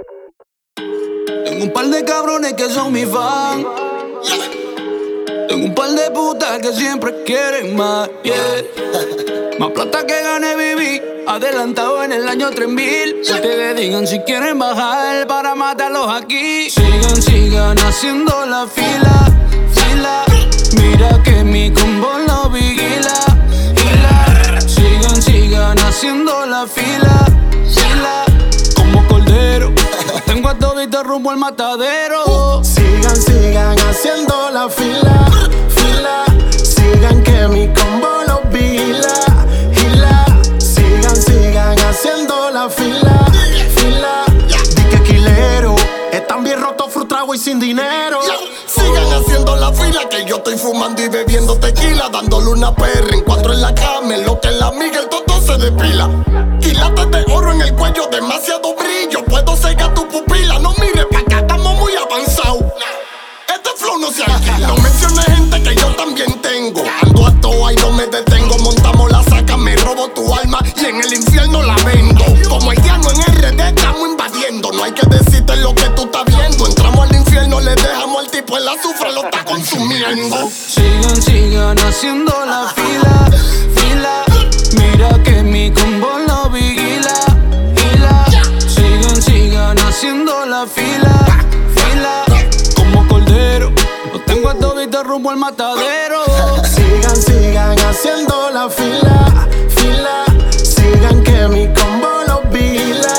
Tengo un par de cabrones que son mi fan. Tengo un par de putas que siempre quieren más, yeah. Más plata que gane viví, adelantado en el año 3000. Ustedes digan si quieren bajar para matarlos aquí. Sigan haciendo la fila. Mira que mi combo lo vigila. Sigan haciendo la fila. Como cordero, tengo a todito rumbo al matadero. Sigan haciendo la fila. Sigan que mi combo los vigila. Sigan haciendo la fila. Di que quilero, están bien rotos, frustrados y sin dinero. Sigan haciendo la fila que yo estoy fumando y bebiendo tequila, dándole una perra en 4 en la cama, en lo que la amiga el todo se depila. Quilates de oro en el cuello, demasiado brillo, puedo cegar tu pupila. No mires pa' acá, estamos muy avanzados. Este flow no se alquila. No menciones gente que yo también tengo. Ando a toa y no me detengo. Montamos la saca, me robo tu alma y en el infierno la vendo. Como haitiano en RD estamos invadiendo. No hay que decirte lo que tú estás viendo. Entramos al infierno, le dejamos al tipo en la azufre, lo está consumiendo. Sigan haciendo la fila. Mira que mi combo lo vigila. Sigan haciendo la fila. Como cordero, los tengo a todito rumbo al matadero. Sigan haciendo la fila. Sigan que mi combo los vigila.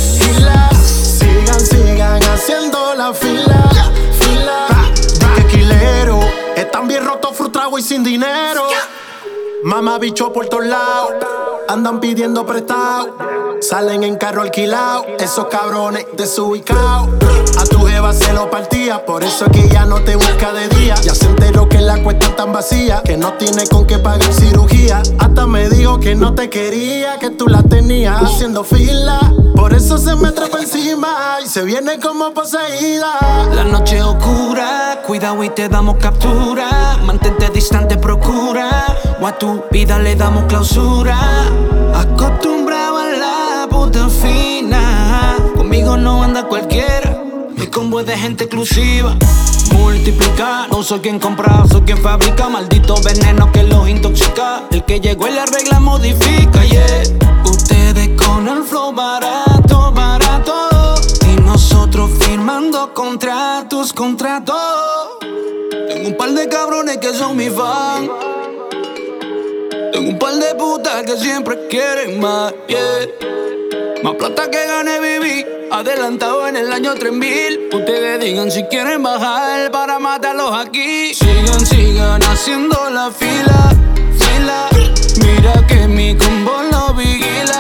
Sigan haciendo la fila. Di que quilero, están bien rotos, frustrados y sin dinero. Mamá bicho por todos lados, andan pidiendo prestado. Salen en carro alquilado, esos cabrones desubicados. A tu jeva se lo partía, por eso es que ya no te busca de día. Ya se enteró que la cuesta tan vacía, que no tiene con qué pagar cirugía. Hasta me dijo que no te quería, que tú la tenías haciendo fila. Por eso se me trepa encima y se viene como poseída. La noche oscura, cuidado y te damos captura. Mantente distante, procura, o a tu vida le damos clausura. Acostumbrado a la puta fina, conmigo no anda cualquiera. Mi combo es de gente exclusiva. Multiplica, no soy quien compra, soy quien fabrica. Maldito veneno que los intoxica. El que llegó y la regla modifica, yeah. Ustedes con el flow barato. Y nosotros firmando contratos. Tengo un par de cabrones que son mi fan. Tengo un par de putas que siempre quieren más, yeah. Más plata que gane viví, adelantado en el año 3000. Ustedes digan si quieren bajar para matarlos aquí. Sigan haciendo la fila. Mira que mi combo lo vigila.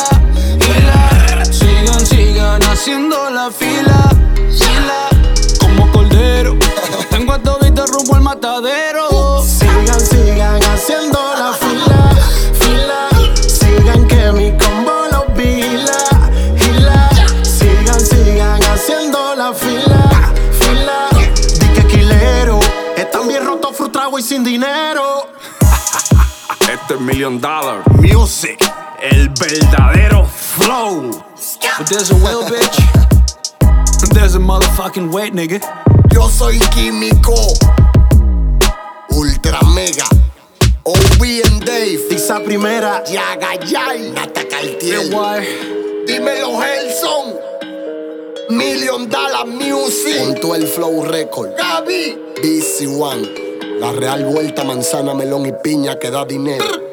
Sigan haciendo la fila. Como cordero, tengo a todito rumbo al matadero. Sigan haciendo la fila. Sigan que mi combo los vigila. Sigan haciendo la fila. Di que quilero, están bien rotos, frustrados y sin dinero. Este es $1 Million Music, el verdadero flow. But there's a will, bitch. There's a motherfucking wait, nigga. Yo soy químico, ultra mega, OB and Dave, Pizza primera, Yagayay, Nata Cartier. Why? Dímelo, Helson, $1 Million Music, con todo el flow record. Gaby, BC One, la real vuelta, manzana, melón y piña que da dinero.